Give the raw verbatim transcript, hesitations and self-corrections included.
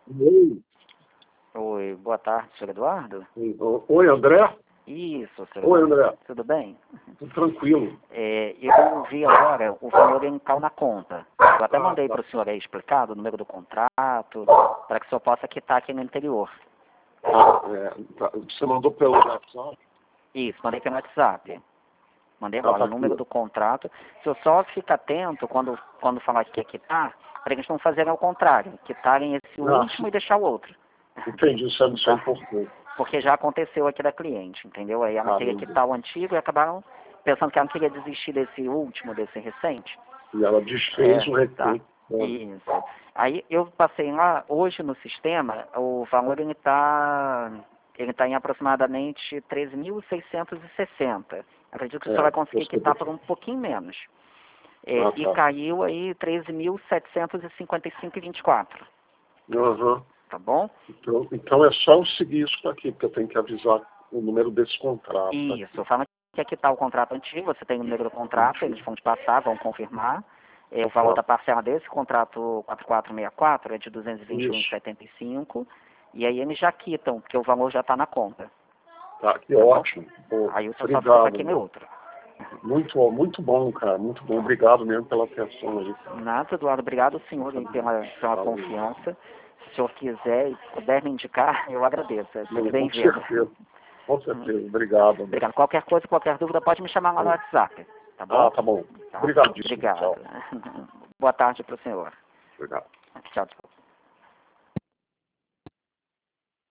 Oi, Oi, boa tarde, senhor Eduardo. Oi, André? Isso, senhor Oi, Eduardo. André. Tudo bem? Tudo tranquilo. É, eu vi agora o valor em cal na conta. Eu até Ah, mandei tá. para o senhor aí explicado o número do contrato, para que o senhor possa quitar aqui no interior. Ah, é, tá. Você mandou pelo WhatsApp? Isso, mandei pelo WhatsApp. Mandei Ah, agora tá o número aqui. do contrato. O senhor só fica atento quando, quando falar que quer quitar, para eles não fazerem o contrário, quitarem esse Ah, último e deixar o outro. entendi, isso é, isso é importante. Porque já aconteceu aqui da cliente, entendeu? Aí ela Ah, queria meu quitar Deus. o antigo e acabaram pensando que ela não queria desistir desse último, desse recente. E ela É, desfez o tá. recurso. Né? Isso. Aí eu passei lá, hoje no sistema, o valor ele está ele tá em aproximadamente treze mil seiscentos e sessenta. Acredito que o senhor vai É, conseguir você quitar por um pouquinho menos. É, Ah, e tá. caiu aí treze mil setecentos e cinquenta e cinco e vinte e quatro. Aham. Tá bom? Então, então é só eu seguir isso aqui, porque eu tenho que avisar o número desse contrato. Tá Isso, aqui. fala que aqui está o contrato antigo, você tem o número do contrato, eles vão te passar, vão confirmar. É, o valor Tá. da parcela desse contrato quatro quatro seis quatro é de duzentos e vinte e um Isso. vírgula setenta e cinco, e aí eles já quitam, porque o valor já está na conta. Tá, que Tá bom? ótimo. Pô, Aí o senhor só fica obrigado, aqui no meu. outro. Muito, muito bom, cara. Muito bom. Obrigado mesmo pela atenção aí. Nada, Eduardo, obrigado senhor aí pela, pela Valeu. confiança. Se o senhor quiser e puder me indicar, eu agradeço. É sempre Não, com bem-vindo. certeza. Com certeza. Obrigado, André. Obrigado. Qualquer coisa, qualquer dúvida, pode me chamar lá no WhatsApp. Tá bom? Ah, tá bom. Tá? Obrigadíssimo. Obrigado. Tchau. Boa tarde para o senhor. Obrigado. Tchau, tchau.